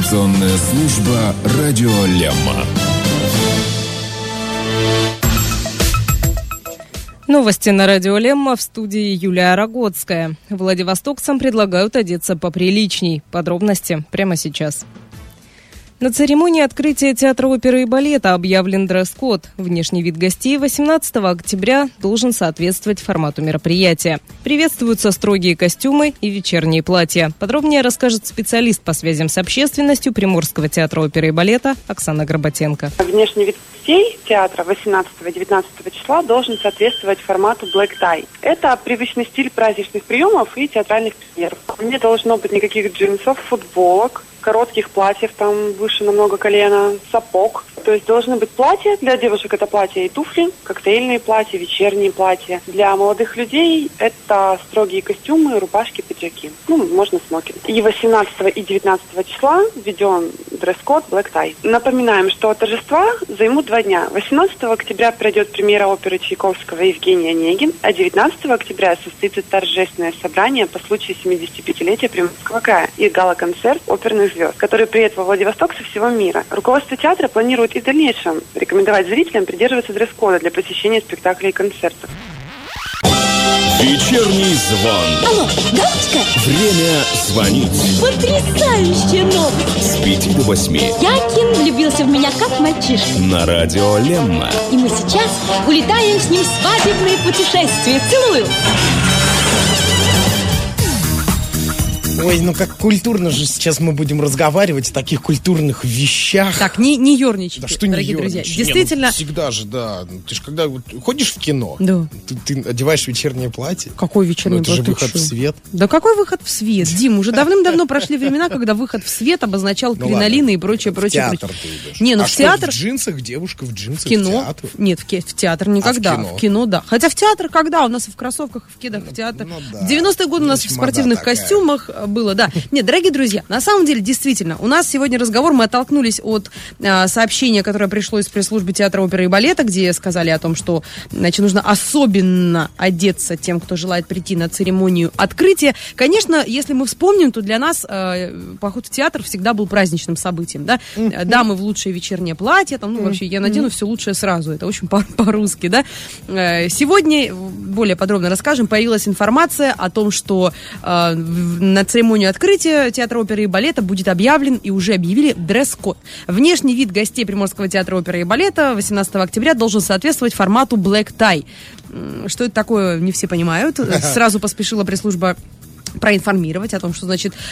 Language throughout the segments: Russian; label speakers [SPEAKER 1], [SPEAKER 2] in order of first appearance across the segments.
[SPEAKER 1] Информационная служба «Радио Лемма».
[SPEAKER 2] Новости на радио Лемма, в студии Юлия Рогоцкая. Владивостокцам предлагают одеться поприличней. Подробности прямо сейчас. На церемонии открытия театра оперы и балета объявлен дресс-код. Внешний вид гостей 18 октября должен соответствовать формату мероприятия. Приветствуются строгие костюмы и вечерние платья. Подробнее расскажет специалист по связям с общественностью Приморского театра оперы и балета Оксана Горбатенко.
[SPEAKER 3] Внешний вид гостей театра 18-19 числа должен соответствовать формату black tie. Это привычный стиль праздничных приемов и театральных премьер. Не должно быть никаких джинсов, футболок, коротких платьев, там выше намного колена, сапог. То есть должны быть платья. Для девушек это платья и туфли, коктейльные платья, вечерние платья. Для молодых людей это строгие костюмы, рубашки, пиджаки. Можно смокинг. И 18 и 19 числа введен дресс-код black tie. Напоминаем, что торжества займут 2 дня. 18 октября пройдет премьера оперы Чайковского «Евгений Онегин», а 19 октября состоится торжественное собрание по случаю 75-летия Приморского края и гала-концерт оперных звезд, который приедет во Владивосток со всего мира. Руководство театра планирует и в дальнейшем рекомендовать зрителям придерживаться дресс-кода для посещения спектаклей и концертов.
[SPEAKER 1] Вечерний звон.
[SPEAKER 4] Алло, Галочка?
[SPEAKER 1] Время звонить.
[SPEAKER 4] Потрясающая новость.
[SPEAKER 1] С 5 до 8.
[SPEAKER 4] Якин влюбился в меня как мальчишка.
[SPEAKER 1] На радио Лемма.
[SPEAKER 4] И мы сейчас улетаем с ним в свадебное путешествие. Целую.
[SPEAKER 5] Ой, как культурно же сейчас мы будем разговаривать о таких культурных вещах.
[SPEAKER 2] Так, не ерничайте,
[SPEAKER 5] да что не
[SPEAKER 2] дорогие друзья.
[SPEAKER 5] ерничать?
[SPEAKER 2] Действительно.
[SPEAKER 5] Всегда же, да. Ты же когда ходишь в кино,
[SPEAKER 2] да.
[SPEAKER 5] ты одеваешь вечернее платье.
[SPEAKER 2] Какой вечерний платье?
[SPEAKER 5] Это же выход в свет.
[SPEAKER 2] Да какой выход в свет? Дим, уже давным-давно прошли времена, когда выход в свет обозначал кринолины и прочее.
[SPEAKER 5] В театр ты идешь.
[SPEAKER 2] Не, в театр...
[SPEAKER 5] в джинсах, девушка в джинсах,
[SPEAKER 2] в кино?
[SPEAKER 5] в театр?
[SPEAKER 2] Нет, в театр никогда.
[SPEAKER 5] В
[SPEAKER 2] кино, да. Хотя в театр когда? У нас и в кроссовках, и в кедах в театр.
[SPEAKER 5] Да.
[SPEAKER 2] В 90-е годы у нас в спортивных костюмах было, да. Нет, дорогие друзья, на самом деле, действительно, у нас сегодня разговор, мы оттолкнулись от сообщения, которое пришло из пресс-службы театра оперы и балета, где сказали о том, что, нужно особенно одеться тем, кто желает прийти на церемонию открытия. Конечно, если мы вспомним, то для нас поход в театр всегда был праздничным событием, да. Дамы в лучшее вечернее платье, вообще, я надену все лучшее сразу, это очень по-русски, да. Сегодня, более подробно расскажем, появилась информация о том, что на церемонию открытия театра оперы и балета будет объявлен и уже объявили дресс-код. Внешний вид гостей Приморского театра оперы и балета 18 октября должен соответствовать формату black tie. Что это такое, не все понимают. Сразу поспешила пресс-служба проинформировать о том, что,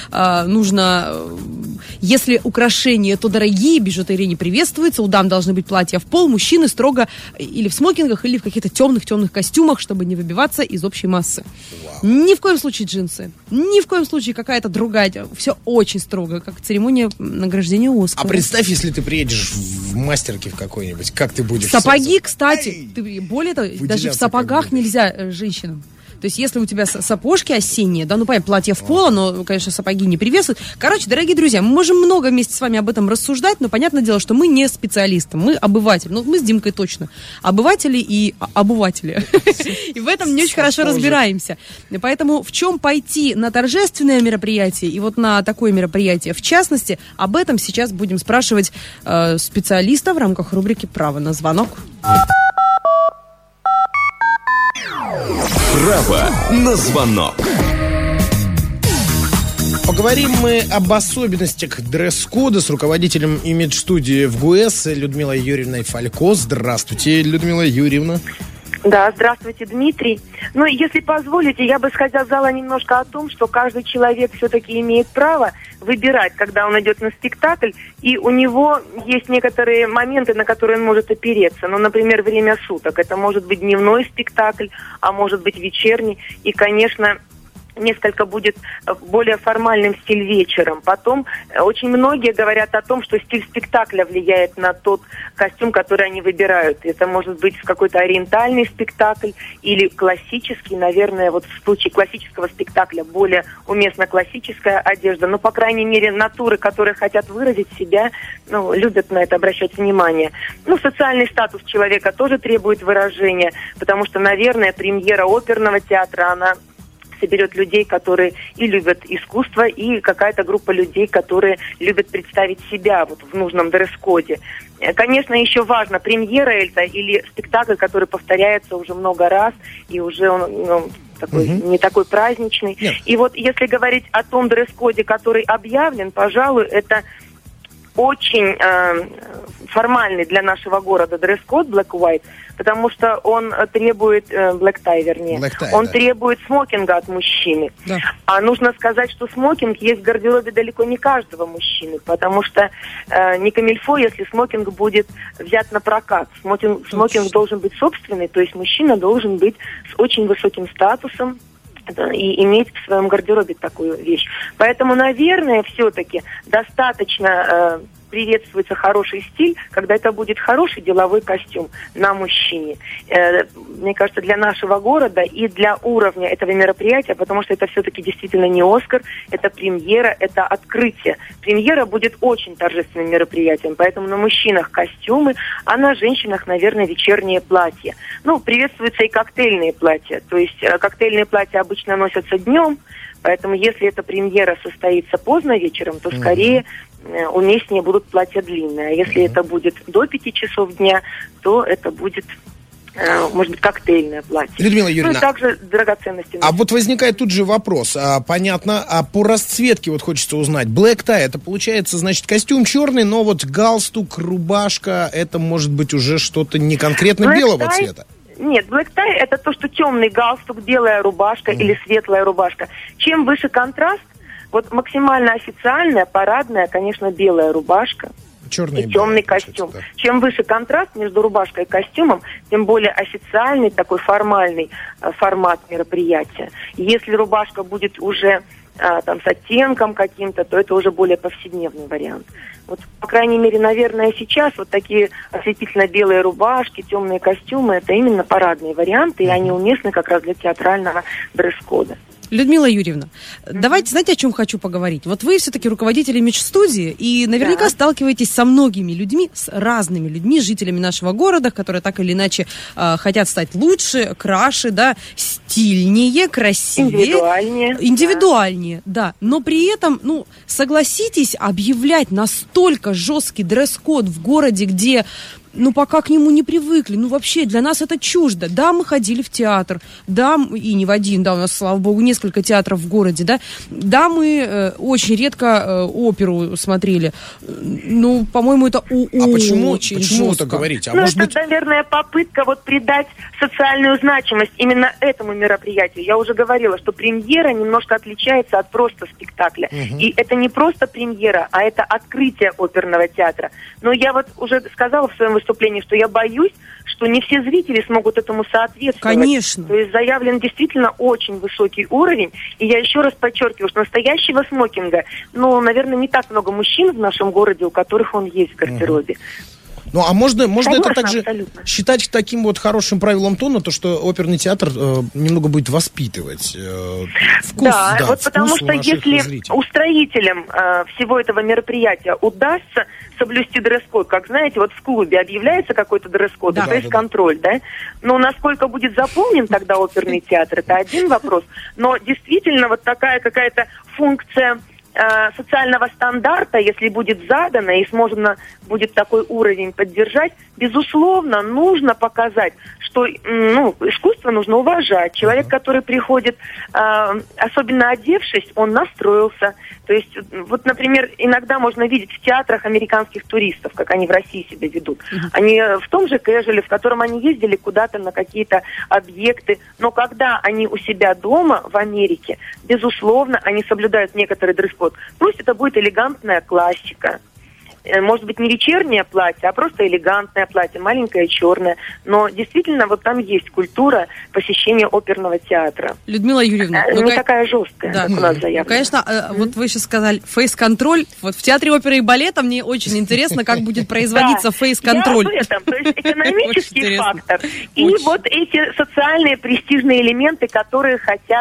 [SPEAKER 2] нужно, если украшения, то дорогие, бижутерия не приветствуется, у дам должны быть платья в пол, мужчины строго или в смокингах, или в каких-то темных костюмах, чтобы не выбиваться из общей массы. Вау. Ни в коем случае джинсы, ни в коем случае какая-то другая, все очень строго, как церемония награждения Оскара.
[SPEAKER 5] А представь, если ты приедешь в мастерке в какой-нибудь, как ты будешь...
[SPEAKER 2] Сапоги, кстати, более того, даже в сапогах нельзя женщинам. То есть, если у тебя сапожки осенние, понятно, платье в поло, но, конечно, сапоги не приветствуют. Короче, дорогие друзья, мы можем много вместе с вами об этом рассуждать, но понятное дело, что мы не специалисты, мы обыватели. Мы с Димкой точно. Обыватели и обуватели. И в этом не очень хорошо разбираемся. Поэтому в чем пойти на торжественное мероприятие и вот на такое мероприятие, в частности, об этом сейчас будем спрашивать специалиста в рамках рубрики «Право на звонок».
[SPEAKER 1] Право на звонок.
[SPEAKER 5] Поговорим мы об особенностях дресс-кода с руководителем имидж-студии в ГУЭС Людмилой Юрьевной Фалько. Здравствуйте, Людмила Юрьевна.
[SPEAKER 3] Да, здравствуйте, Дмитрий. Если позволите, я бы сказала немножко о том, что каждый человек все-таки имеет право выбирать, когда он идет на спектакль, и у него есть некоторые моменты, на которые он может опереться. Например, время суток. Это может быть дневной спектакль, а может быть вечерний. И, конечно, несколько будет более формальным стиль вечером. Потом очень многие говорят о том, что стиль спектакля влияет на тот костюм, который они выбирают. Это может быть какой-то ориентальный спектакль или классический. Наверное, в случае классического спектакля более уместна классическая одежда. По крайней мере, натуры, которые хотят выразить себя, любят на это обращать внимание. Социальный статус человека тоже требует выражения, потому что, наверное, премьера оперного театра, она
[SPEAKER 6] соберет людей, которые и любят искусство, и какая-то группа людей, которые любят представить себя вот в нужном дресс-коде. Конечно, еще важно, премьера это или спектакль, который повторяется уже много раз, и уже он такой, не такой праздничный.
[SPEAKER 5] Нет.
[SPEAKER 6] И вот если говорить о том дресс-коде, который объявлен, пожалуй, это очень формальный для нашего города дресс-код Black White, потому что он требует, Black Tie, вернее, он требует смокинга от мужчины.
[SPEAKER 2] Да.
[SPEAKER 6] А нужно сказать, что смокинг есть в гардеробе далеко не каждого мужчины, потому что не камильфо, если смокинг будет взят на прокат. Смокинг должен быть собственный, то есть мужчина должен быть с очень высоким статусом и иметь в своем гардеробе такую вещь. Поэтому, наверное, все-таки достаточно приветствуется хороший стиль, когда это будет хороший деловой костюм на мужчине. Мне кажется, для нашего города и для уровня этого мероприятия, потому что это все-таки действительно не Оскар, это премьера, это открытие. Премьера будет очень торжественным мероприятием, поэтому на мужчинах костюмы, а на женщинах, наверное, вечерние платья. Ну, приветствуются и коктейльные платья, то есть коктейльные платья обычно носятся днем, поэтому если эта премьера состоится поздно вечером, то скорее уместнее будут платья длинные. А если это будет до 5 часов дня, то это будет, может быть, коктейльное платье.
[SPEAKER 5] Людмила Юрьевна,
[SPEAKER 6] ну и также драгоценности.
[SPEAKER 5] А вот возникает тут же вопрос. Понятно, а по расцветке вот хочется узнать. Black tie, это получается, значит, костюм черный, но вот галстук, рубашка, это может быть уже что-то не конкретно белого цвета.
[SPEAKER 6] Нет, black tie это то, что темный галстук, белая рубашка или светлая рубашка. Чем выше контраст, вот максимально официальная, парадная, конечно, белая рубашка
[SPEAKER 5] черный
[SPEAKER 6] и темный костюм. Да. Чем выше контраст между рубашкой и костюмом, тем более официальный, такой формальный формат мероприятия. И если рубашка будет уже там с оттенком каким-то, то это уже более повседневный вариант. Вот, по крайней мере, наверное, сейчас вот такие ослепительно-белые рубашки, темные костюмы, это именно парадные варианты, и они уместны как раз для театрального дресс-кода.
[SPEAKER 2] Людмила Юрьевна, давайте, знаете, о чем хочу поговорить? Вот вы все-таки руководитель имидж-студии, и наверняка сталкиваетесь со многими людьми, с разными людьми, жителями нашего города, которые так или иначе хотят стать лучше, краше, да, стильнее, красивее. Индивидуальнее, да. Но при этом, ну, согласитесь, объявлять настолько жесткий дресс-код в городе, где... Ну, пока к нему не привыкли. Ну, вообще, для нас это чуждо. Да, мы ходили в театр. Да, и не в один, да, у нас, слава богу, несколько театров в городе, да. Да, мы очень редко оперу смотрели. Ну, по-моему, это
[SPEAKER 5] почему
[SPEAKER 2] жестко.
[SPEAKER 5] Вы так говорите?
[SPEAKER 6] Ну, это, наверное, попытка вот придать социальную значимость именно этому мероприятию. Я уже говорила, что премьера немножко отличается от просто спектакля. И это не просто премьера, а это открытие оперного театра. Но я вот уже сказала в своем выступлении, что я боюсь, что не все зрители смогут этому соответствовать.
[SPEAKER 2] Конечно.
[SPEAKER 6] То есть заявлен действительно очень высокий уровень. И я еще раз подчеркиваю, что настоящего смокинга, ну, наверное, не так много мужчин в нашем городе, у которых он есть в гардеробе.
[SPEAKER 5] Ну, а можно
[SPEAKER 6] Конечно,
[SPEAKER 5] это также
[SPEAKER 6] абсолютно
[SPEAKER 5] считать таким вот хорошим правилом тона, то, что оперный театр немного будет воспитывать вкус,
[SPEAKER 6] да, вот потому что если
[SPEAKER 5] зрителей.
[SPEAKER 6] устроителям всего этого мероприятия удастся соблюсти дресс-код, как, знаете, вот в клубе объявляется какой-то дресс-код, фейс-контроль, да? Но насколько будет заполнен тогда оперный театр, это один вопрос. Но действительно вот такая какая-то функция социального стандарта, если будет задано и сможно будет такой уровень поддержать, безусловно, нужно показать, что искусство нужно уважать. Человек, который приходит, особенно одевшись, он настроился. То есть, вот, например, иногда можно видеть в театрах американских туристов, как они в России себя ведут. Они в том же кэжуале, в котором они ездили куда-то на какие-то объекты, но когда они у себя дома в Америке, безусловно, они соблюдают некоторый дресс-код. Пусть это будет элегантная классика. Может быть, не вечернее платье, а просто элегантное платье, маленькое, черное. Но действительно, вот там есть культура посещения оперного театра.
[SPEAKER 2] Людмила Юрьевна.
[SPEAKER 6] Не такая жесткая, как у нас заявлено.
[SPEAKER 2] Конечно, вот вы сейчас сказали фейс-контроль. Вот в Театре оперы и балета мне очень интересно, как будет производиться фейс-контроль.
[SPEAKER 6] Я об этом. То есть экономический фактор. И вот эти социальные престижные элементы, которые хотят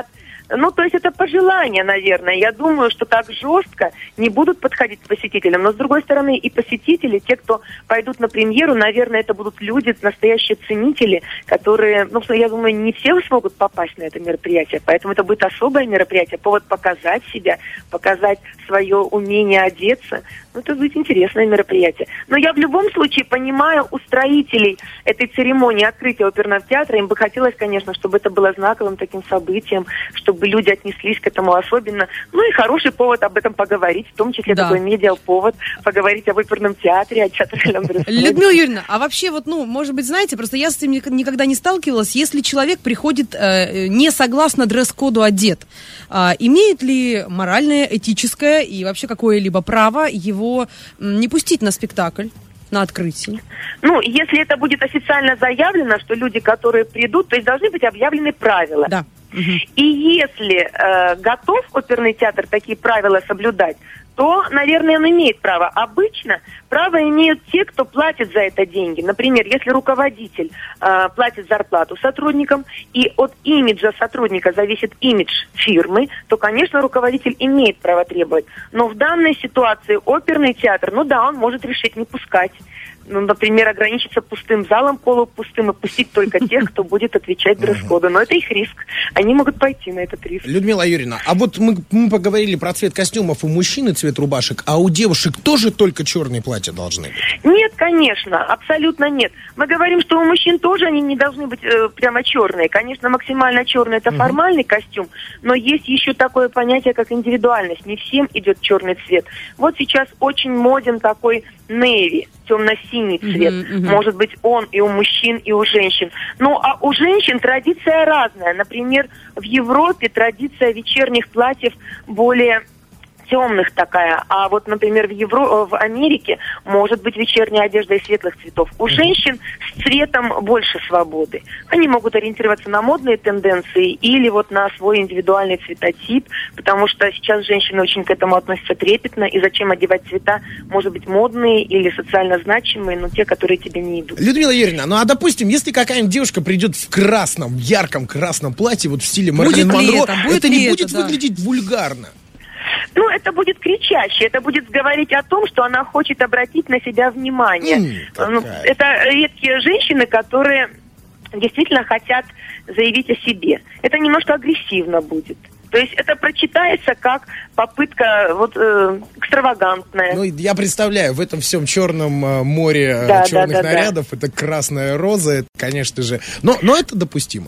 [SPEAKER 6] Ну, то есть это пожелание, наверное. Я думаю, что так жестко не будут подходить к посетителям. Но, с другой стороны, и посетители, те, кто пойдут на премьеру, наверное, это будут люди, настоящие ценители, которые, ну, я думаю, не все смогут попасть на это мероприятие. Поэтому это будет особое мероприятие, повод показать себя, показать свое умение одеться. Ну, это будет интересное мероприятие. Но я в любом случае понимаю устроителей этой церемонии открытия оперного театра. Им бы хотелось, конечно, чтобы это было знаковым таким событием, чтобы люди отнеслись к этому особенно. Ну и хороший повод об этом поговорить, в том числе такой медиаповод, поговорить об оперном театре, о театральном дресс-коде.
[SPEAKER 2] Людмила Юрьевна, а вообще вот, ну, может быть, знаете, просто я с этим никогда не сталкивалась. Если человек приходит не согласно дресс-коду одет, имеет ли моральное, этическое и вообще какое-либо право его не пустить на спектакль, на открытии?
[SPEAKER 6] Ну, если это будет официально заявлено, что люди, которые придут, то есть должны быть объявлены правила.
[SPEAKER 2] Да.
[SPEAKER 6] И если готов оперный театр такие правила соблюдать, то, наверное, он имеет право. Обычно право имеют те, кто платит за это деньги. Например, если руководитель платит зарплату сотрудникам, и от имиджа сотрудника зависит имидж фирмы, то, конечно, руководитель имеет право требовать. Но в данной ситуации оперный театр, ну да, он может решить не пускать. Ну, например, ограничиться пустым залом, полупустым, и пустить только тех, кто будет отвечать дресс-коду. Но это их риск. Они могут пойти на этот риск.
[SPEAKER 5] Людмила Юрьевна, а вот мы поговорили про цвет костюмов у мужчин и цвет рубашек, а у девушек тоже только черные платья должны быть?
[SPEAKER 6] Нет, конечно, абсолютно нет. Мы говорим, что у мужчин тоже они не должны быть прямо черные. Конечно, максимально черный — это формальный костюм, но есть еще такое понятие, как индивидуальность. Не всем идет черный цвет. Вот сейчас очень моден такой navy, темно-синий цвет. Может быть, он и у мужчин, и у женщин. Ну, а у женщин традиция разная. Например, в Европе традиция вечерних платьев более темных такая, а вот, например, в Америке может быть вечерняя одежда из светлых цветов. У женщин с цветом больше свободы. Они могут ориентироваться на модные тенденции или вот на свой индивидуальный цветотип, потому что сейчас женщины очень к этому относятся трепетно, и зачем одевать цвета, может быть, модные или социально значимые, но те, которые тебе не идут.
[SPEAKER 5] Людмила Юрьевна, ну а допустим, если какая-нибудь девушка придет в красном, ярком красном платье, вот в стиле Мэрилин Монро, это не будет выглядеть вульгарно?
[SPEAKER 6] Ну, это будет кричаще, это будет говорить о том, что она хочет обратить на себя внимание. Это редкие женщины, которые действительно хотят заявить о себе. Это немножко агрессивно будет. То есть это прочитается как попытка экстравагантная.
[SPEAKER 5] Ну, я представляю, в этом всем черном море черных нарядов, это красная роза, это, конечно же. Но это допустимо.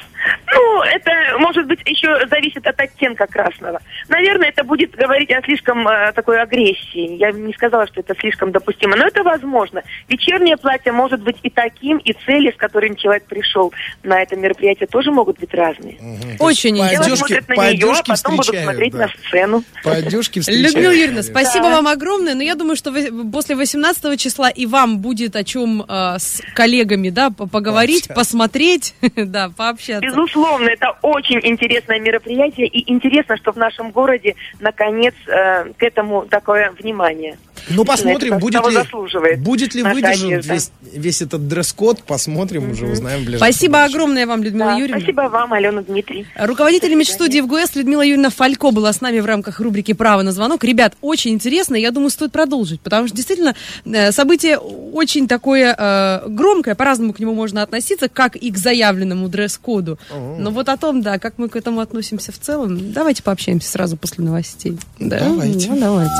[SPEAKER 6] Ну, это, может быть, еще зависит от оттенка красного. Наверное, это будет говорить о слишком такой агрессии. Я не сказала, что это слишком допустимо, но это возможно. Вечернее платье может быть и таким, и цели, с которыми человек пришел на это мероприятие, тоже могут быть разные.
[SPEAKER 2] Очень
[SPEAKER 6] интересно. Дело смотрят на нее, а потом будут смотреть на сцену.
[SPEAKER 5] По одежке встречают.
[SPEAKER 2] Людмила Юрьевна, спасибо вам огромное, но я думаю, что после 18 числа и вам будет о чем с коллегами, поговорить, посмотреть, пообщаться.
[SPEAKER 6] Безусловно, это очень интересное мероприятие, и интересно, что в нашем городе, наконец, к этому такое внимание.
[SPEAKER 5] Ну, посмотрим, будет ли выдержан весь этот дресс-код, посмотрим, уже узнаем в ближайшем
[SPEAKER 2] Спасибо
[SPEAKER 5] будущем.
[SPEAKER 2] огромное вам, Людмила Юрьевна.
[SPEAKER 6] Спасибо вам, Алена, Дмитрий.
[SPEAKER 2] Руководитель имидж-студии ВГУС Людмила Юрьевна Фалько была с нами в рамках рубрики «Право на звонок». Ребят, очень интересно, я думаю, стоит продолжить, потому что действительно событие очень такое громкое, по-разному к нему можно относиться, как и к заявленному дресс-коду. Но вот о том, как мы к этому относимся в целом, давайте пообщаемся сразу после новостей.
[SPEAKER 5] Давайте.
[SPEAKER 2] Давайте.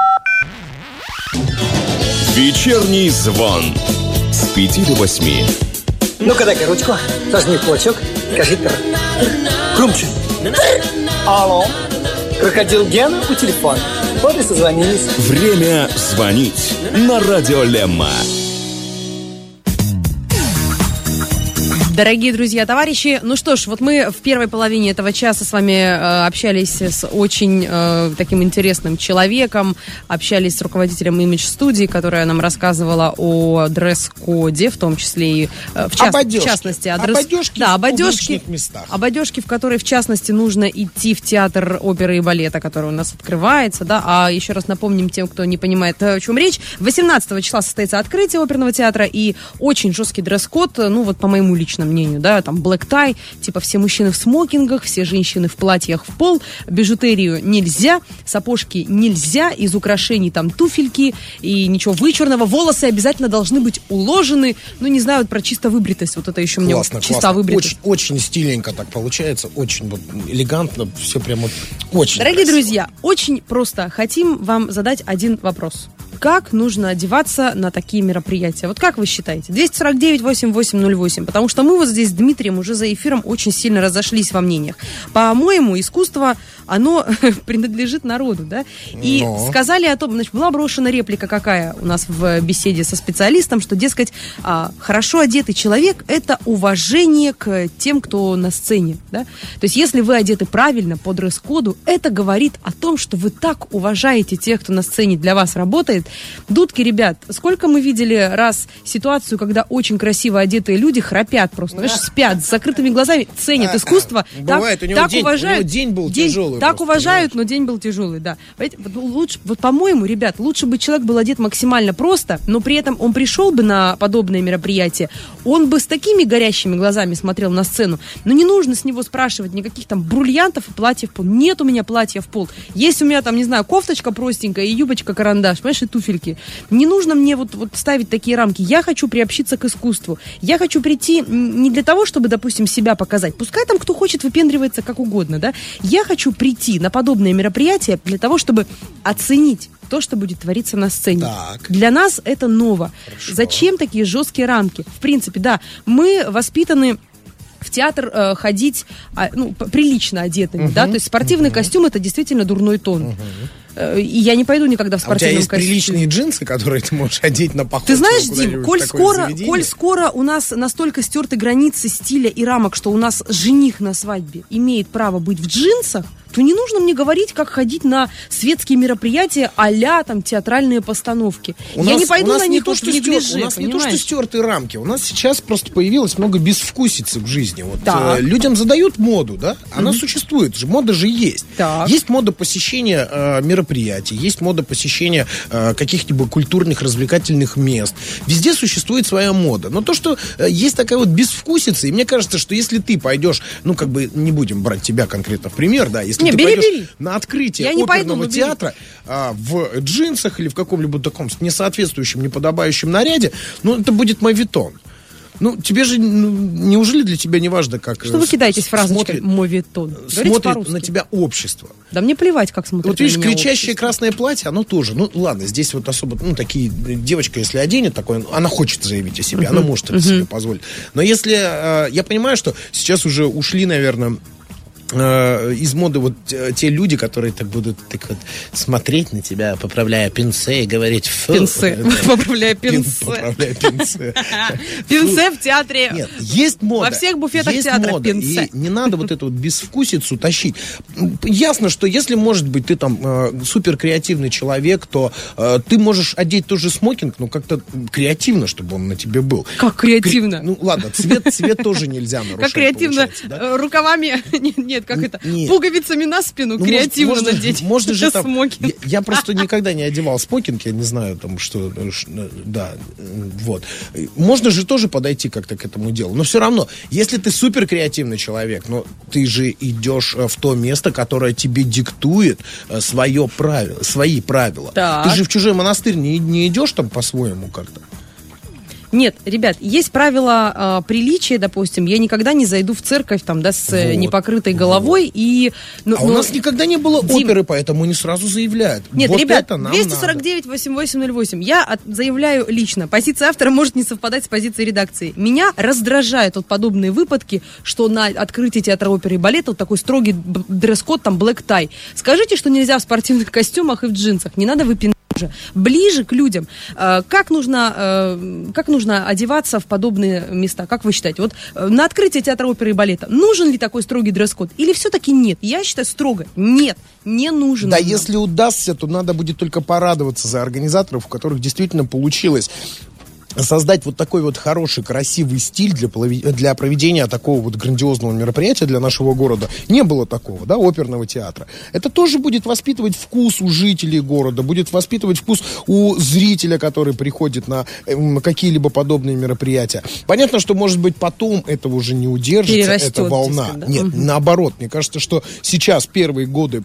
[SPEAKER 1] Вечерний звон с 5 до 8.
[SPEAKER 7] Ну-ка, дай-ка ручку, сожми кулачок, скажи громче. Алло, крокодил Гена у телефона. Вот и созвонились.
[SPEAKER 1] Время звонить на радио Лемма.
[SPEAKER 2] Дорогие друзья, товарищи, ну что ж, вот мы в первой половине этого часа с вами общались с очень таким интересным человеком, общались с руководителем имидж-студии, которая нам рассказывала о дресс-коде, в том числе и в частности о
[SPEAKER 5] одежке в публичных местах.
[SPEAKER 2] Об одежке, в которой, в частности, нужно идти в театр оперы и балета, который у нас открывается, А еще раз напомним тем, кто не понимает, о чем речь. 18 числа состоится открытие оперного театра, и очень жесткий дресс-код, по моему личному лично мнению, да, там black tie, типа все мужчины в смокингах, все женщины в платьях в пол, бижутерию нельзя, сапожки нельзя, из украшений там туфельки и ничего вычурного, волосы обязательно должны быть уложены, ну, не знаю, вот про чисто выбритость, вот это еще мне чисто выбритость.
[SPEAKER 5] Очень стиленько так получается, очень вот элегантно, все прямо очень
[SPEAKER 2] Дорогие
[SPEAKER 5] красиво.
[SPEAKER 2] друзья, очень просто хотим вам задать один вопрос. Как нужно одеваться на такие мероприятия? Вот как вы считаете? 249-8808. Потому что мы вот здесь с Дмитрием уже за эфиром очень сильно разошлись во мнениях. По-моему, искусство, оно принадлежит народу, да? И сказали о том, значит, была брошена реплика какая у нас в беседе со специалистом, что, дескать, хорошо одетый человек – это уважение к тем, кто на сцене, да? То есть, если вы одеты правильно, по дресс-коду, это говорит о том, что вы так уважаете тех, кто на сцене для вас работает. Дудки, ребят, сколько мы видели раз ситуацию, когда очень красиво одетые люди храпят просто, знаешь, спят с закрытыми глазами, ценят искусство.
[SPEAKER 5] Бывает, у него день был тяжелый.
[SPEAKER 2] Так
[SPEAKER 5] просто,
[SPEAKER 2] уважают, но день был тяжелый, да. Лучше, вот, по-моему, ребят, лучше бы человек был одет максимально просто, но при этом он пришел бы на подобное мероприятие, он бы с такими горящими глазами смотрел на сцену, но не нужно с него спрашивать никаких там бриллиантов и платьев в пол. Нет у меня платья в пол. Есть у меня там, не знаю, кофточка простенькая и юбочка-карандаш, понимаешь, и туфельки. Не нужно мне вот ставить такие рамки. Я хочу приобщиться к искусству. Я хочу прийти не для того, чтобы, допустим, себя показать. Пускай там кто хочет выпендривается как угодно, да. Я хочу прийти на подобное мероприятие для того, чтобы оценить то, что будет твориться на сцене.
[SPEAKER 5] Так.
[SPEAKER 2] Для нас это ново. Хорошо. Зачем такие жесткие рамки? В принципе, да, мы воспитаны в театр ходить прилично одетыми, да, то есть спортивный костюм — это действительно дурной тон. И я не пойду никогда в спортивном костюме.
[SPEAKER 5] У тебя есть приличные джинсы, которые ты можешь одеть на поход?
[SPEAKER 2] Ты знаешь, Дим, коль скоро у нас настолько стерты границы стиля и рамок, что у нас жених на свадьбе имеет право быть в джинсах, то не нужно мне говорить, как ходить на светские мероприятия а-ля там театральные постановки. Я не пойду на них в неглиже.
[SPEAKER 5] У нас не то, что стертые рамки. У нас сейчас просто появилось много безвкусицы в жизни. Вот, людям задают моду, да? Она существует же, мода же есть. Так. Есть мода посещения мероприятий, есть мода посещения каких-либо культурных, развлекательных мест. Везде существует своя мода. Но то, что есть такая вот безвкусица, и мне кажется, что если ты пойдешь, не будем брать тебя конкретно в пример, да, если ты пойдешь на открытие оперного театра в джинсах или в каком-либо таком несоответствующем, неподобающем наряде, это будет моветон. Тебе же, неужели для тебя не важно, как...
[SPEAKER 2] Что вы кидаетесь фразочкой «моветон»?
[SPEAKER 5] Смотрит на тебя общество.
[SPEAKER 2] Да мне плевать, как смотрит на меня
[SPEAKER 5] видишь, кричащее красное платье, оно тоже. Ладно, здесь вот особо, такие... Девочка, если оденет такое, она хочет заявить о себе, она может это себе позволить. Но если... Я понимаю, что сейчас уже ушли, наверное... из моды вот те люди, которые так будут смотреть на тебя, поправляя пинце и говорить...
[SPEAKER 2] Поправляя пинце. Пинце в театре.
[SPEAKER 5] Нет, есть мода.
[SPEAKER 2] Во всех буфетах театра пинце.
[SPEAKER 5] И не надо вот эту вот безвкусицу тащить. Ясно, что если, может быть, ты там супер креативный человек, то ты можешь одеть тоже смокинг, но как-то креативно, чтобы он на тебе был.
[SPEAKER 2] Как креативно?
[SPEAKER 5] Ладно, цвет тоже нельзя нарушать.
[SPEAKER 2] Как креативно? Рукавами... Нет, как это? Пуговицами на спину креативно надеть.
[SPEAKER 5] Можно же там... Я просто никогда не одевал смокинг, я не знаю там что... Да, вот. Можно же тоже подойти как-то к этому делу. Но все равно, если ты супер креативный человек, но ты же идешь в то место, которое тебе диктует свои правила.
[SPEAKER 2] Так.
[SPEAKER 5] Ты же в чужой монастырь не идешь там по-своему как-то.
[SPEAKER 2] Нет, ребят, есть правила приличия, допустим. Я никогда не зайду в церковь там, да, с непокрытой головой. И,
[SPEAKER 5] у нас никогда не было оперы, поэтому не сразу заявляют.
[SPEAKER 2] Нет, вот ребят, 249-8808. Я заявляю лично. Позиция автора может не совпадать с позицией редакции. Меня раздражают вот подобные выпадки, что на открытии театра оперы и балета вот такой строгий дресс-код, там, black tie. Скажите, что нельзя в спортивных костюмах и в джинсах. Не надо выпинать. Ближе к людям. Как нужно одеваться в подобные места? Как вы считаете? Вот на открытии театра оперы и балета нужен ли такой строгий дресс-код? Или все-таки нет? Я считаю, строго нет. Не нужен.
[SPEAKER 5] Да, если удастся, то надо будет только порадоваться за организаторов, у которых действительно получилось создать вот такой вот хороший, красивый стиль для проведения такого вот грандиозного мероприятия для нашего города. Не было такого, да, оперного театра. Это тоже будет воспитывать вкус у жителей города, будет воспитывать вкус у зрителя, который приходит на какие-либо подобные мероприятия. Понятно, что, может быть, потом этого уже не удержится, эта волна. Да? Нет, наоборот, мне кажется, что сейчас первые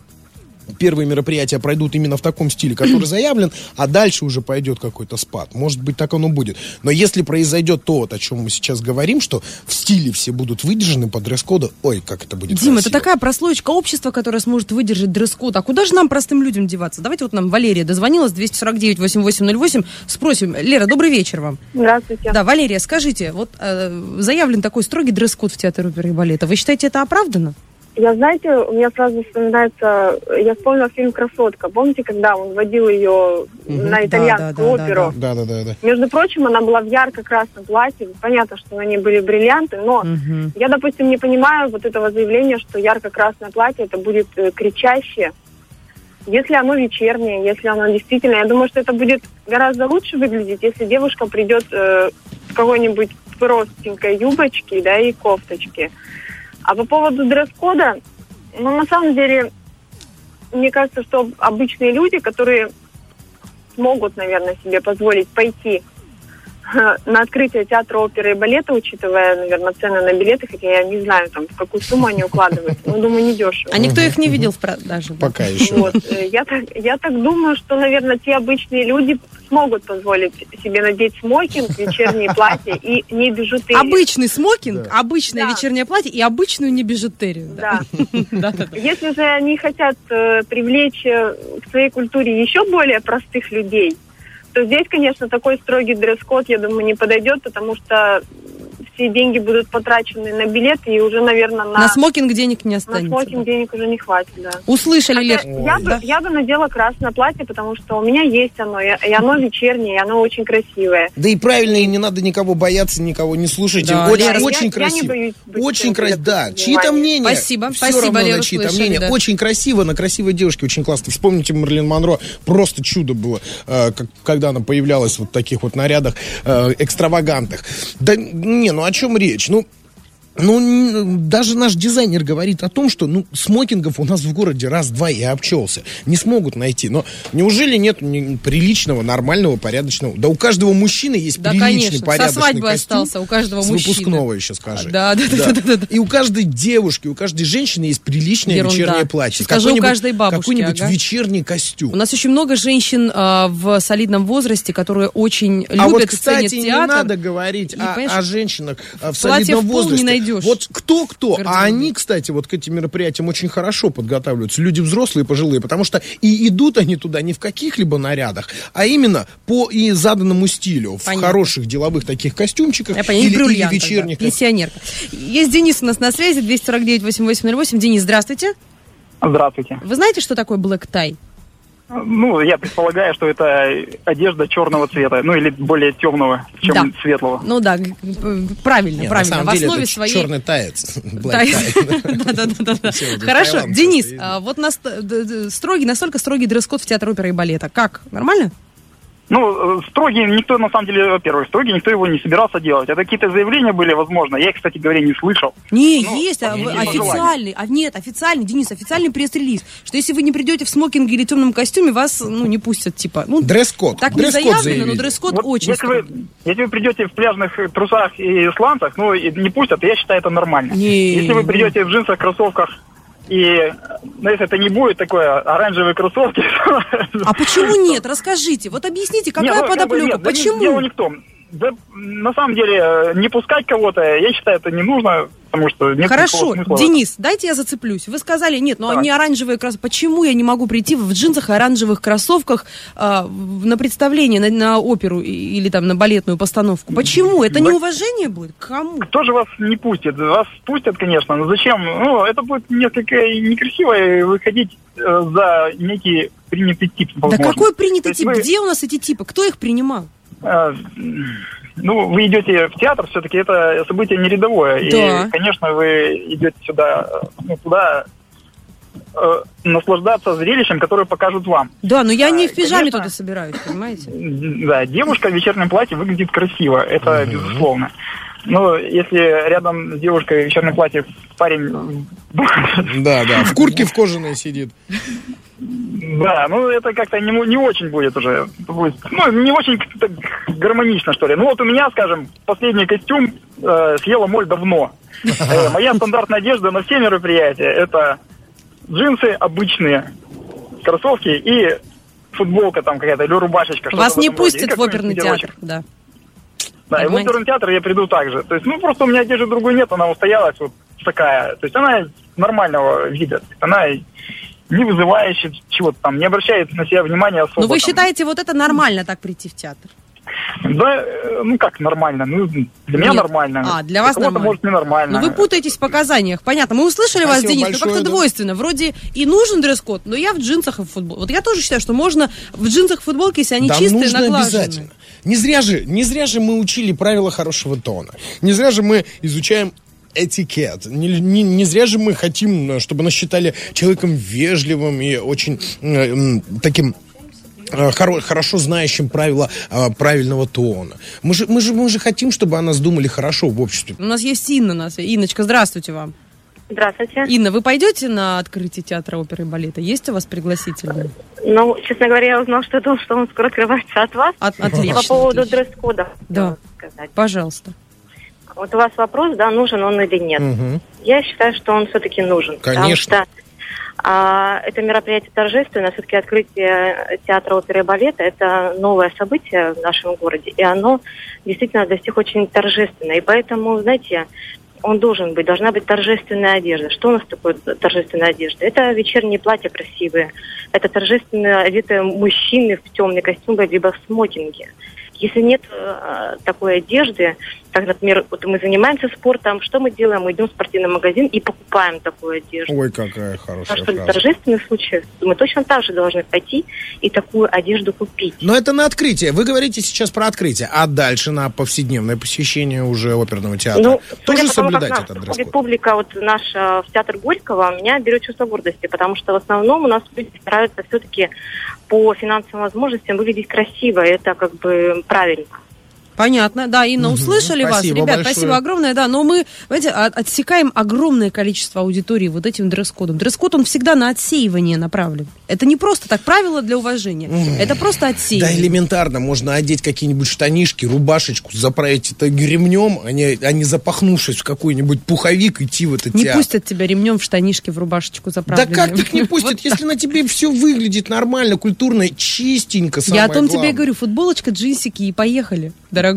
[SPEAKER 5] мероприятия пройдут именно в таком стиле, который заявлен, а дальше уже пойдет какой-то спад. Может быть, так оно будет. Но если произойдет то, вот, о чем мы сейчас говорим, что в стиле все будут выдержаны по дресс-коду, ой, как это будет
[SPEAKER 2] Дима,
[SPEAKER 5] красиво.
[SPEAKER 2] это такая прослоечка общества, которая сможет выдержать дресс-код. А куда же нам, простым людям, деваться? Давайте вот нам Валерия дозвонилась, 249-8808. Спросим. Лера, добрый вечер вам.
[SPEAKER 6] Здравствуйте.
[SPEAKER 2] Да, Валерия, скажите, вот заявлен такой строгий дресс-код в Театре оперы и балета. Вы считаете, это оправдано?
[SPEAKER 6] Знаете, у меня сразу вспоминается, я вспомнила фильм «Красотка». Помните, когда он водил ее на итальянскую оперу?
[SPEAKER 5] Да.
[SPEAKER 6] Между прочим, она была в ярко-красном платье. Понятно, что на ней были бриллианты, но я, допустим, не понимаю вот этого заявления, что ярко-красное платье, это будет кричащее. Если оно вечернее, если оно действительно... Я думаю, что это будет гораздо лучше выглядеть, если девушка придет в какой-нибудь простенькой юбочке, да, и кофточке. А по поводу дресс-кода, на самом деле, мне кажется, что обычные люди, которые смогут, наверное, себе позволить пойти на открытие театра оперы и балета, учитывая, наверное, цены на билеты, хотя я не знаю, там, в какую сумму они укладывают, но, думаю, недешево.
[SPEAKER 2] А никто их не видел в продаже?
[SPEAKER 5] Пока еще.
[SPEAKER 6] Вот. Я так думаю, что, наверное, те обычные люди смогут позволить себе надеть смокинг, вечернее платье и не бижутерию.
[SPEAKER 2] Обычный смокинг, обычное вечернее платье и обычную не бижутерию.
[SPEAKER 6] Да. Если же они хотят привлечь к своей культуре еще более простых людей, то здесь, конечно, такой строгий дресс-код, я думаю, не подойдет, потому что все деньги будут потрачены на билеты, и уже, наверное,
[SPEAKER 2] на смокинг денег не останется.
[SPEAKER 6] На смокинг денег уже не хватит, да.
[SPEAKER 2] Услышали, Лер?
[SPEAKER 6] Я бы надела красное платье, потому что у меня есть оно, и оно вечернее, и оно очень красивое.
[SPEAKER 5] Да и правильно, и не надо никого бояться, никого не слушайте.
[SPEAKER 2] Да,
[SPEAKER 5] очень красиво. Очень красиво, да. Чьи-то мнения.
[SPEAKER 2] Спасибо,
[SPEAKER 5] Спасибо,
[SPEAKER 2] Лера,
[SPEAKER 5] чьи-то мнения. Да. Очень красиво, на красивой девушке очень классно. Вспомните Мерлин Монро, просто чудо было, когда она появлялась вот в таких вот нарядах экстравагантных. Да не, о чем речь? Даже наш дизайнер говорит о том, что смокингов у нас в городе раз-два и обчелся. Не смогут найти. Но неужели нет приличного, нормального, порядочного? Да у каждого мужчины есть приличный, порядочный
[SPEAKER 2] со свадьбы
[SPEAKER 5] костюм.
[SPEAKER 2] Остался у каждого мужчины.
[SPEAKER 5] С выпускного еще скажи.
[SPEAKER 2] Да. И
[SPEAKER 5] у каждой девушки, у каждой женщины есть приличное вечернее платье.
[SPEAKER 2] Скажи, у каждой бабушки.
[SPEAKER 5] Какой-нибудь вечерний костюм.
[SPEAKER 2] У нас очень много женщин в солидном возрасте, которые очень любят,
[SPEAKER 5] вот, кстати,
[SPEAKER 2] ценят театр.
[SPEAKER 5] Не надо говорить о женщинах в солидном возрасте. Вот кто-кто, а они, кстати, вот к этим мероприятиям очень хорошо подготавливаются. Люди взрослые, пожилые, потому что и идут они туда не в каких-либо нарядах, а именно по и заданному стилю. В хороших деловых таких костюмчиках или вечерних.
[SPEAKER 2] Пенсионерка. Есть Денис у нас на связи, 249-8808. Денис, здравствуйте.
[SPEAKER 8] Здравствуйте.
[SPEAKER 2] Вы знаете, что такое black tie?
[SPEAKER 8] Я предполагаю, что это одежда черного цвета, или более темного, чем светлого.
[SPEAKER 2] Правильно.
[SPEAKER 5] На самом деле
[SPEAKER 2] в основе
[SPEAKER 5] это
[SPEAKER 2] своей...
[SPEAKER 5] черный таец. Да.
[SPEAKER 2] Хорошо. Денис, вот настолько строгий дресс-код в Театре оперы и балета. Как? Нормально?
[SPEAKER 8] Строгий никто, на самом деле, во-первых, никто его не собирался делать. Это какие-то заявления были, возможно. Я их, кстати говоря, не слышал.
[SPEAKER 2] Есть официальный. Официальный, Денис, официальный пресс-релиз, что если вы не придете в смокинге или темном костюме, вас, не пустят,
[SPEAKER 5] дресс-код.
[SPEAKER 2] Так не заявлено, но дресс-код очень строгий.
[SPEAKER 8] Если вы придете в пляжных трусах и сланцах, не пустят, я считаю, это нормально. Если вы придете в джинсах, кроссовках, и, если это не будет такое оранжевые кроссовки...
[SPEAKER 2] А почему нет? Расскажите. Вот объясните, какая подоплека? Почему?
[SPEAKER 8] Дело не в том. Да, на самом деле, не пускать кого-то, я считаю, это не нужно, потому что нет
[SPEAKER 2] Хорошо,
[SPEAKER 8] смысла.
[SPEAKER 2] Денис, дайте я зацеплюсь. Вы сказали, нет, они оранжевые кроссовки. Почему я не могу прийти в джинсах и оранжевых кроссовках на представление, на оперу или там на балетную постановку? Почему? Это неуважение будет? К кому?
[SPEAKER 8] Кто же вас не пустит? Вас пустят, конечно, но зачем? Это будет несколько некрасиво выходить за некий принятый тип.
[SPEAKER 2] Да какой принятый тип? Где у нас эти типы? Кто их принимал?
[SPEAKER 8] Вы идете в театр, все-таки это событие не рядовое. Да. И, конечно, вы идете сюда, туда наслаждаться зрелищем, которое покажут вам.
[SPEAKER 2] Да, но я не в пижаме туда собираюсь, понимаете?
[SPEAKER 8] Да, девушка в вечернем платье выглядит красиво, это безусловно. Но если рядом с девушкой в вечернем платье парень...
[SPEAKER 5] Да, в куртке в кожаной сидит.
[SPEAKER 8] Да, ну это как-то не очень будет уже. Ну, не очень гармонично, что ли. Ну вот у меня, скажем, последний костюм съела моль давно. Моя стандартная одежда на все мероприятия — это джинсы обычные, кроссовки и футболка там какая-то, или рубашечка.
[SPEAKER 2] Вас не пустят в оперный театр, да.
[SPEAKER 8] Да, и в оперный театр я приду так же. То есть, ну, просто у меня одежды другой нет, она устоялась вот такая. То есть она нормального вида. Она не вызывающая чего-то там, не обращает на себя внимания особо.
[SPEAKER 2] Но вы считаете, вот это нормально так прийти в театр?
[SPEAKER 8] Да, ну как нормально? Ну, для меня нормально.
[SPEAKER 2] Для вас нормально.
[SPEAKER 8] Может, не нормально.
[SPEAKER 2] Но вы путаетесь в показаниях. Понятно. Мы услышали вас, Денис, но как-то двойственно. Вроде и нужен дресс-код, но я в джинсах и в футболке. Вот я тоже считаю, что можно в джинсах и футболке, если они чистые, наглаженные.
[SPEAKER 5] Обязательно. Не зря же мы учили правила хорошего тона. Не зря же мы изучаем этикет. Не зря же мы хотим, чтобы нас считали человеком вежливым и очень таким хорошо знающим правила правильного тона. Мы же хотим, чтобы о нас думали хорошо в обществе.
[SPEAKER 2] У нас есть Инна. Инночка, здравствуйте вам.
[SPEAKER 6] Здравствуйте.
[SPEAKER 2] Инна, вы пойдете на открытие театра оперы и балета? Есть у вас пригласительные?
[SPEAKER 6] Ну, честно говоря, я узнала, что он скоро открывается от вас.
[SPEAKER 2] Отлично.
[SPEAKER 6] По поводу дресс-кода.
[SPEAKER 2] Да, пожалуйста.
[SPEAKER 6] Вот у вас вопрос, да, нужен он или нет.
[SPEAKER 5] Угу.
[SPEAKER 6] Я считаю, что он все-таки нужен.
[SPEAKER 5] Конечно.
[SPEAKER 6] Потому что это мероприятие торжественное, все-таки открытие театра оперы и балета – это новое событие в нашем городе, и оно действительно для всех очень торжественное. И поэтому, знаете, должна быть торжественная одежда. Что у нас такое торжественная одежда? Это вечерние платья красивые, это торжественно одетые мужчины в темный костюм, либо в смокинге. Если нет такой одежды, как, например, вот мы занимаемся спортом, что мы делаем? Мы идем в спортивный магазин и покупаем такую одежду.
[SPEAKER 5] Ой, какая хорошая
[SPEAKER 6] фраза. В торжественных случаях мы точно так же должны пойти и такую одежду купить.
[SPEAKER 5] Но это на открытие. Вы говорите сейчас про открытие. А дальше на повседневное посещение уже оперного театра тоже соблюдать этот дресс-код?
[SPEAKER 6] Публика вот наша в театр Горького меня берет чувство гордости, потому что в основном у нас люди стараются все-таки по финансовым возможностям выглядеть красиво. Это как бы правильно.
[SPEAKER 2] Понятно, да, Инна, услышали вас. Ребят, большое. Спасибо огромное, да, но мы, знаете, отсекаем огромное количество аудитории вот этим дресс-кодом. Дресс-код, он всегда на отсеивание направлен. Это не просто так правило для уважения, это просто отсеивание.
[SPEAKER 5] Да, элементарно, можно одеть какие-нибудь штанишки, рубашечку, заправить это ремнем, а не запахнувшись в какой-нибудь пуховик, идти в этот театр.
[SPEAKER 2] Не пустят тебя ремнем в штанишки, в рубашечку заправленную.
[SPEAKER 5] Да как так не пустят, если на тебе все выглядит нормально, культурно, чистенько, самое
[SPEAKER 2] главное. Я о том тебе
[SPEAKER 5] главное.
[SPEAKER 2] и говорю, футболочка, джинсики и поехали, дорогой.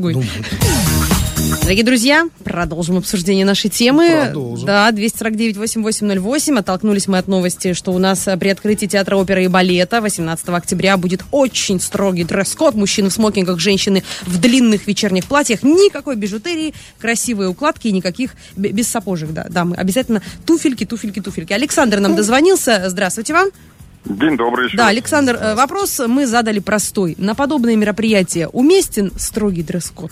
[SPEAKER 2] Дорогие друзья, продолжим обсуждение нашей темы.
[SPEAKER 5] Продолжим.
[SPEAKER 2] Да, 249-8808. Оттолкнулись мы от новости, что у нас при открытии театра оперы и балета 18 октября будет очень строгий дресс-код. Мужчины в смокингах, женщины в длинных вечерних платьях. Никакой бижутерии, красивые укладки и никаких без сапожек. Да, дамы, обязательно туфельки. Александр нам дозвонился. Здравствуйте вам.
[SPEAKER 9] День добрый еще.
[SPEAKER 2] Да, Александр, вопрос мы задали простой. На подобные мероприятия уместен строгий дресс-код?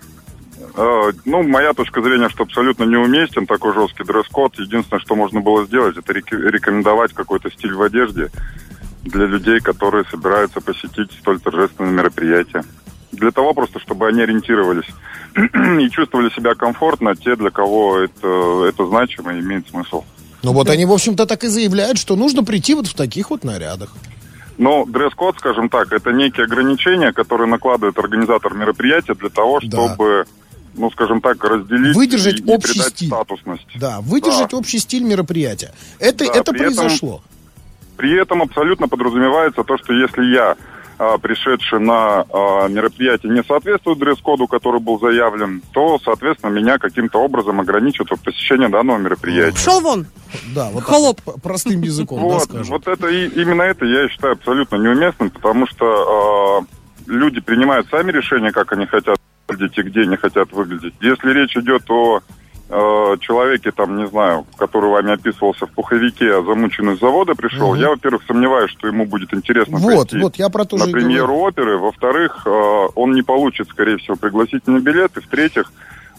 [SPEAKER 9] Ну, моя точка зрения, что абсолютно неуместен такой жесткий дресс-код. Единственное, что можно было сделать, это рекомендовать какой-то стиль в одежде для людей, которые собираются посетить столь торжественное мероприятие. Для того просто, чтобы они ориентировались и чувствовали себя комфортно, те, для кого это значимо и имеет смысл.
[SPEAKER 5] Ну вот они, в общем-то, так и заявляют, что нужно прийти вот в таких вот нарядах.
[SPEAKER 9] Ну, дресс-код, скажем так, это некие ограничения, которые накладывает организатор мероприятия для того, чтобы, ну, скажем так, разделить
[SPEAKER 5] выдержать
[SPEAKER 9] и
[SPEAKER 5] общий
[SPEAKER 9] придать
[SPEAKER 5] стиль.
[SPEAKER 9] Статусность.
[SPEAKER 5] Да, выдержать общий стиль мероприятия. Это произошло.
[SPEAKER 9] При этом абсолютно подразумевается то, что если я, пришедший на мероприятие, не соответствует дресс-коду, который был заявлен, то, соответственно, меня каким-то образом ограничат от посещения данного мероприятия.
[SPEAKER 2] Пшел вон!
[SPEAKER 5] Да, вот
[SPEAKER 2] холоп.
[SPEAKER 5] Простым языком, да,
[SPEAKER 9] вот,
[SPEAKER 5] скажем.
[SPEAKER 9] Вот это, именно это я считаю абсолютно неуместным, потому что люди принимают сами решения, как они хотят выглядеть и где они хотят выглядеть. Если речь идет о человеке, там, не знаю, который вами описывался в пуховике, а замученный с завода пришел, я, во-первых, сомневаюсь, что ему будет интересно прийти
[SPEAKER 5] я про то
[SPEAKER 9] на
[SPEAKER 5] же
[SPEAKER 9] премьеру оперы. Во-вторых, он не получит, скорее всего, пригласительный билет. И в-третьих,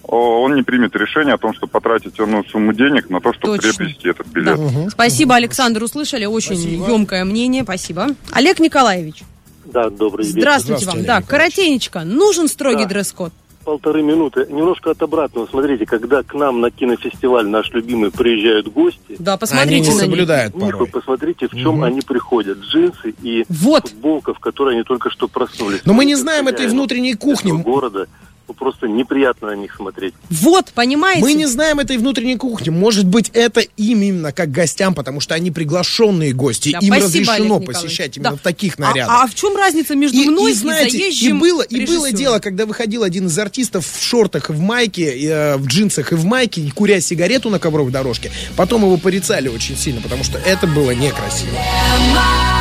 [SPEAKER 9] он не примет решение о том, что потратить энную сумму денег на то, чтобы приобрести этот билет.
[SPEAKER 2] Да. Спасибо, Александр, услышали. Очень емкое мнение. Спасибо. Олег Николаевич.
[SPEAKER 10] Да, добрый вечер.
[SPEAKER 2] Здравствуйте вам. Да, коротенечко. Нужен строгий дресс-код?
[SPEAKER 10] 1,5 минуты. Немножко от обратного. Смотрите, когда к нам на кинофестиваль наш любимый приезжают гости,
[SPEAKER 2] да, посмотрите,
[SPEAKER 5] они не соблюдают порой.
[SPEAKER 10] Вы посмотрите, в чем они приходят. Джинсы и футболка, в которой они только что проснулись.
[SPEAKER 5] Но мы не знаем этой внутренней кухни
[SPEAKER 10] города. Просто неприятно на них смотреть.
[SPEAKER 2] Вот, понимаете?
[SPEAKER 5] Мы не знаем этой внутренней кухни. Может быть, это им именно как гостям, потому что они приглашенные гости. Да, им разрешено посещать именно в таких нарядах.
[SPEAKER 2] А в чем разница между мной и заезжим
[SPEAKER 5] и было дело, когда выходил один из артистов в шортах, в майке, в джинсах и в майке, куря сигарету на ковровой дорожке. Потом его порицали очень сильно, потому что это было некрасиво.